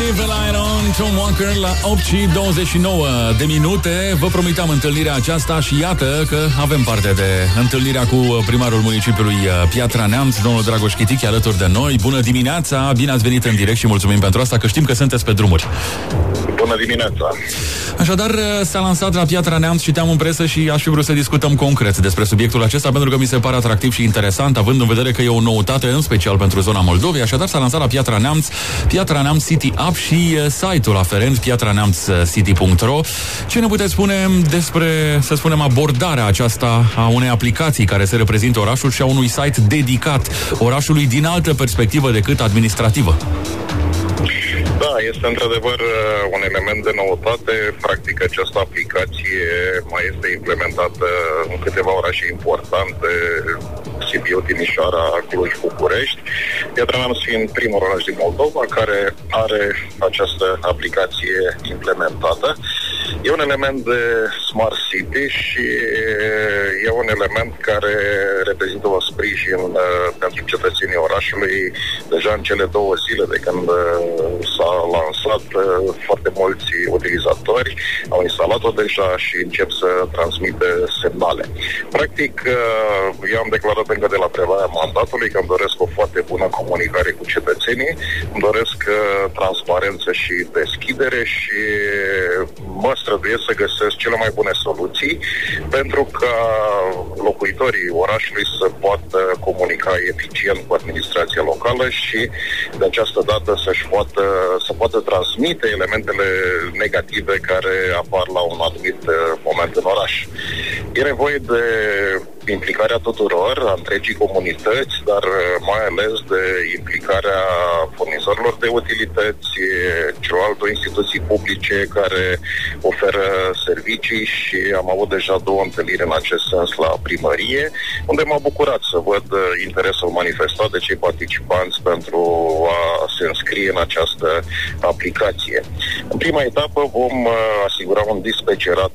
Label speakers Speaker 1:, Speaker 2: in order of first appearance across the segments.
Speaker 1: Leave a Light On, Tom Walker la 8:29 Vă promiteam întâlnirea aceasta și iată că avem parte de întâlnirea cu primarul municipiului Piatra Neamț, domnul Dragoș Chitichi, alături de noi. Bună dimineața, bine ați venit în direct și mulțumim pentru asta, că știm că sunteți pe drumuri.
Speaker 2: Bună dimineața!
Speaker 1: Așadar, s-a lansat la Piatra Neamț, citeam în presă și aș fi vrut să discutăm concret despre subiectul acesta, pentru că mi se pare atractiv și interesant, având în vedere că e o noutate, în special pentru zona Moldovei. Așadar, s-a lansat la Piatra Neamț, Piatra Neamț City App și site-ul aferent, piatraneamțcity.ro. Ce ne puteți spune despre, să spunem, abordarea aceasta a unei aplicații care se reprezintă orașul și a unui site dedicat orașului din altă perspectivă decât administrativă?
Speaker 2: Da, este într-adevăr un element de noutate. Practic, această aplicație mai este implementată în câteva orașe importante, Sibiu, Timișoara, Cluj, București. Piatra Neamț fiind primul oraș din Moldova care are această aplicație implementată. E un element de Smart City și e un element care reprezintă un sprijin pentru cetățenii orașului. Deja în cele 2 zile de când s-a lansat, foarte mulți utilizatori au instalat-o deja și încep să transmită semnale. Practic, eu am declarat încă de la prelarea mandatului că îmi doresc o foarte bună comunicare cu cetățenii, îmi doresc transparență și deschidere și mă străduiesc să găsesc cele mai bune soluții pentru ca locuitorii orașului să poată comunica eficient cu administrația locală și de această dată să poată transmite elementele negative care apar la un anumit moment în oraș. E nevoie de implicarea tuturor, a întregii comunități, dar mai ales de implicarea furnizorilor de utilități, celorlalte instituții publice care oferă servicii și am avut deja 2 întâlniri în acest sens la primărie, unde m-a bucurat să văd interesul manifestat de cei participanți pentru a se înscrie în această aplicație. În prima etapă vom asigura un dispecerat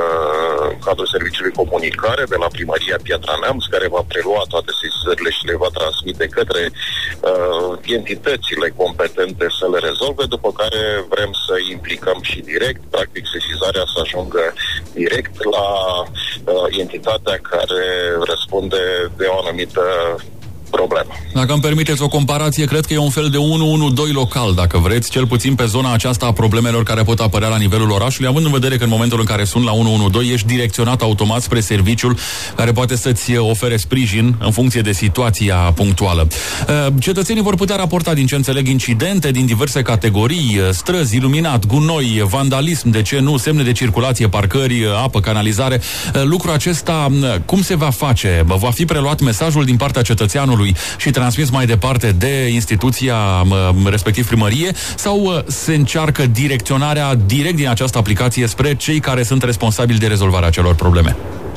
Speaker 2: cadrul serviciului comunicare de la primăria Piatra Neamț, care va prelua toate sesizările și le va transmite către entitățile competente să le rezolve, după care vrem să implicăm și direct, practic sesizarea să ajungă direct la entitatea care răspunde de o anumită problemă.
Speaker 1: Dacă îmi permiteți o comparație, cred că e un fel de 112 local, dacă vreți, cel puțin pe zona aceasta a problemelor care pot apărea la nivelul orașului, având în vedere că în momentul în care suni la 112 ești direcționat automat spre serviciul care poate să-ți ofere sprijin în funcție de situația punctuală. Cetățenii vor putea raporta, din ce înțeleg, incidente din diverse categorii, străzi, iluminat, gunoi, vandalism, de ce nu, semne de circulație, parcări, apă, canalizare. Lucrul acesta, cum se va face? Va fi preluat mesajul din partea cetățeanului și transmis mai departe de instituția, respectiv primărie, sau se încearcă direcționarea direct din această aplicație spre cei care sunt responsabili de rezolvarea acelor probleme?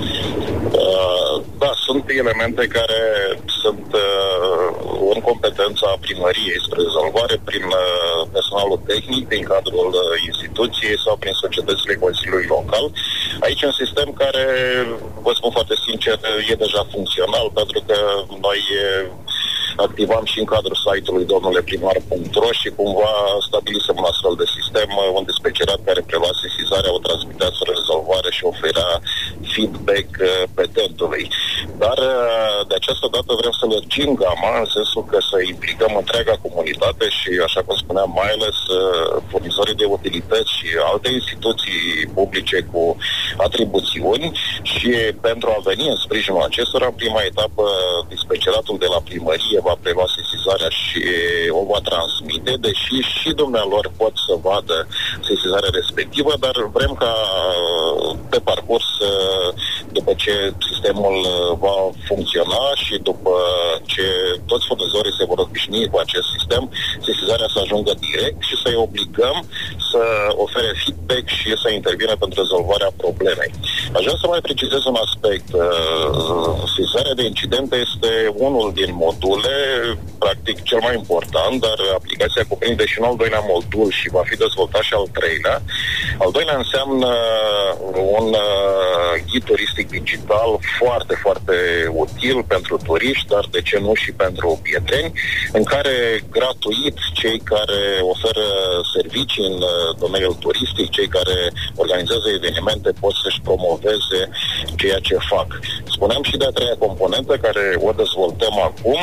Speaker 2: Da, sunt elemente care sunt în competența primăriei spre rezolvare prin personalul tehnic din cadrul instituției sau prin societățile Consiliului Local. Aici un sistem care, vă spun foarte sincer, e deja funcțional, pentru că noi activam și în cadrul site-ului domnuleprimar.ro și cumva stabilisem un astfel de sistem, un dispecerat care prelua sesizarea, o transmitea spre rezolvare și oferea feedback petentului. Dar de această dată vrem să lărgim gama, în sensul că să implicăm întreaga comunitate și, așa cum spuneam, mai ales furnizorii de utilități și alte instituții publice cu atribuțiuni și pentru a veni în sprijinul acestora, în prima etapă, dispeceratul de la primărie va prelua sesizarea și o va transmite, deși și dumnealor pot să vadă sesizarea respectivă, dar vrem ca pe parcurs, după ce sistemul va funcționa și după ce toți furnizorii se vor obișnui cu acest sistem, sesizarea să ajungă direct și să-i obligăm să ofere feedback și să intervină pentru rezolvarea problemei. Aș vrea să mai precizez un aspect. Sesizarea de incidente este unul din module, practic cel mai important, dar aplicația cuprinde și un al doilea modul și va fi dezvoltat și al treilea. Al doilea înseamnă un ghid turistic digital foarte, foarte util pentru turiști, dar de ce nu și pentru prieteni, în care gratuit cei care oferă servicii în domeniul turistic, cei care organizează evenimente pot să-și promoveze ceea ce fac. Spuneam și de a treia componentă care o dezvoltăm acum,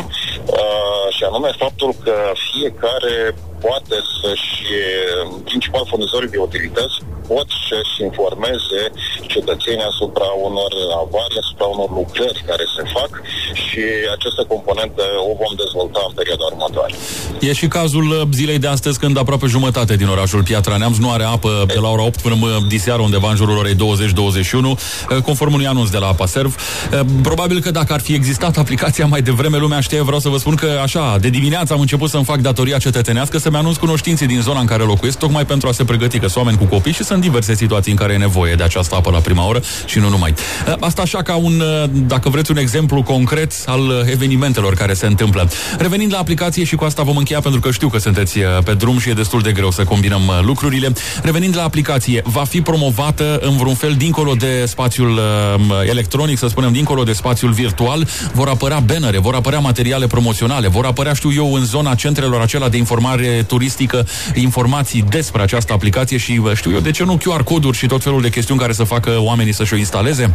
Speaker 2: și anume faptul că fiecare poate să-și, principal furnizorii de utilități, pot să-și informeze cetățenii asupra unor avarii, asupra unor lucrări care se fac și această componentă o vom dezvolta în perioada următoare.
Speaker 1: E și cazul zilei de astăzi, când aproape jumătate din orașul Piatra Neamț nu are apă de la ora 8 până diseară, undeva în jurul orei 20-21, conform unui anunț de la Apaserv. Probabil că dacă ar fi existat aplicația mai devreme, lumea știe, vreau să vă spun că așa, de dimineață am început să-mi fac datoria cetățenească, să-mi anunț cunoștinții din zona în care locuiesc, tocmai pentru a se pregăti, că sunt oameni cu copii și sunt diverse situații în care e nevoie de această apă la prima oră și nu numai. Asta așa ca dacă vreți, un exemplu concret al evenimentelor care se întâmplă. Revenind la aplicație, și cu asta vom încheia, pentru că știu că sunteți pe drum și e destul de greu să combinăm lucrurile. Revenind la aplicație, va fi promovată în vreun fel dincolo de spațiul electronic, să spunem, dincolo de spațiul virtual, vor apărea bannere, vor apărea materiale promoționale, vor apărea, știu eu, în zona centrelor acelea de informare turistică, informații despre această aplicație și, știu eu, de ce nu QR coduri și tot felul de chestiuni care să facă oamenii să-și o instaleze?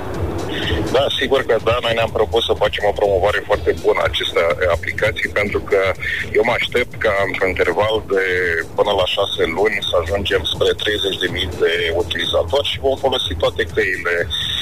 Speaker 2: Da, sigur că da, noi ne-am propus să facem o promovare foarte bună a acestei aplicații, pentru că eu mă aștept ca într-un interval de până la 6 luni să ajungem spre 30.000 de utilizatori și vom folosi toate căile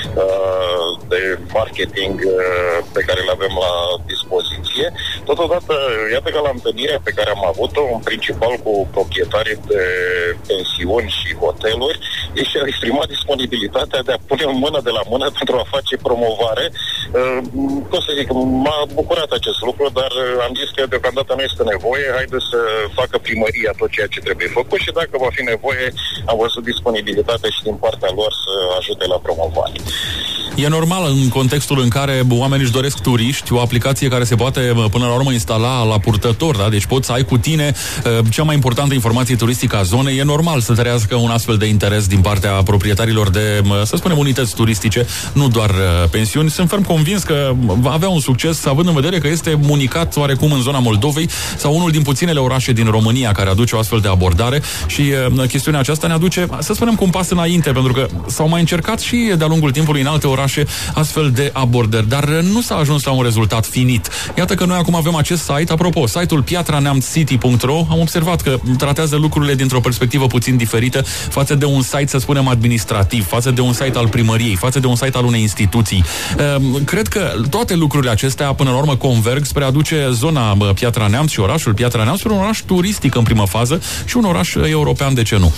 Speaker 2: de marketing pe care le avem la dispoziție. Totodată, iată că la întâlnirea pe care am avut-o, în principal cu proprietarii de pensiuni și hoteluri, ei și-au exprimat disponibilitatea de a pune mână de la mână pentru a face promovare. Cum să zic, m-a bucurat acest lucru, dar am zis că deocamdată nu este nevoie, haide să facă primăria tot ceea ce trebuie făcut și dacă va fi nevoie, am văzut disponibilitate și din partea lor să ajute la promovare.
Speaker 1: E normal în contextul în care oamenii își doresc turiști, o aplicație care se poate până la urmă instala la purtător, da? Deci poți să ai cu tine cea mai importantă informație turistică a zonei. E normal să trăiască un astfel de interes din partea proprietarilor de, să spunem, unități turistice, nu doar pensiuni. Sunt ferm convins că va avea un succes, având în vedere că este unicat oarecum în zona Moldovei sau unul din puținele orașe din România care aduce o astfel de abordare și chestiunea aceasta ne aduce, să spunem, cu un pas înainte, pentru că s-au mai încercat și de-a lungul timpului în alte orașe astfel de abordări, dar nu s-a ajuns la un rezultat finit. Iată că noi acum avem acest site, apropo, site-ul piatraneamcity.ro, am observat că tratează lucrurile dintr-o perspectivă puțin diferită față de un site, să spunem, administrativ, față de un site al primăriei, față de un site al unei instituții. Cred că toate lucrurile acestea, până la urmă, converg spre a aduce zona Piatra Neamț și orașul Piatra Neamț spre un oraș turistic în primă fază și un oraș european, de ce nu?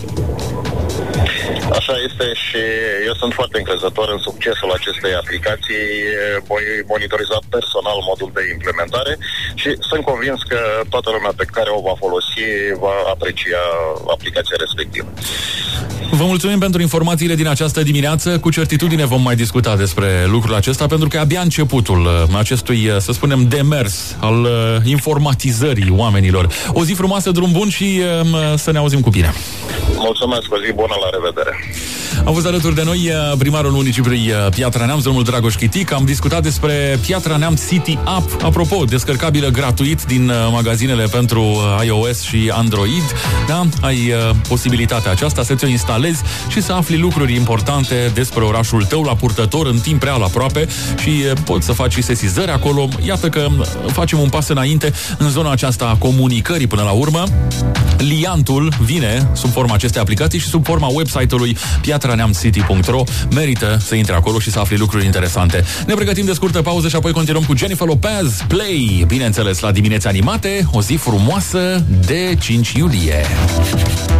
Speaker 2: Așa este și eu sunt foarte încrezător în succesul acestei aplicații. Voi monitoriza personal modul de implementare și sunt convins că toată lumea pe care o va folosi va aprecia aplicația respectivă.
Speaker 1: Vă mulțumim pentru informațiile din această dimineață. Cu certitudine vom mai discuta despre lucrul acesta, pentru că e abia începutul acestui, să spunem, demers al informatizării oamenilor. O zi frumoasă, drum bun și să ne auzim cu bine.
Speaker 2: Mulțumesc, o zi bună, la revedere.
Speaker 1: A fost alături de noi primarul municipiului Piatra Neamț, domnul Dragoș Chitic. Am discutat despre Piatra Neamț City App, apropo, descărcabilă gratuit din magazinele pentru iOS și Android. Da? Ai posibilitatea aceasta să ți-o instalezi și să afli lucruri importante despre orașul tău la purtător în timp real aproape și poți să faci și sesizări acolo. Iată că facem un pas înainte în zona aceasta a comunicării până la urmă. Liantul vine sub forma acestei aplicații și sub forma website-ului piatraneamcity.ro. Merită să intri acolo și să afli lucruri interesante. Ne pregătim de scurtă pauză și apoi continuăm cu Jennifer Lopez, Play, bineînțeles, la Dimineți Animate. O zi frumoasă de 5 iulie.